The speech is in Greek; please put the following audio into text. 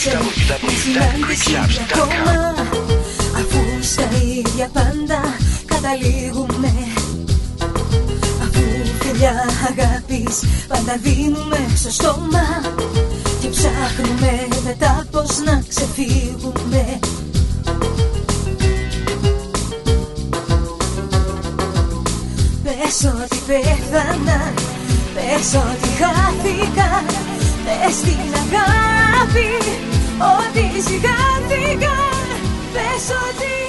σε μια συνάντηση ακόμα. Αφού στα ίδια πάντα καταλήγουμε, αφού φιλιά αγάπης πάντα δίνουμε στο στόμα και ψάχνουμε μετά πως να ξεφύγουμε. Πες ότι πέθανα, πες ότι χάθηκα, πες την αγάπη ότι σιγάθηκα, πες ότι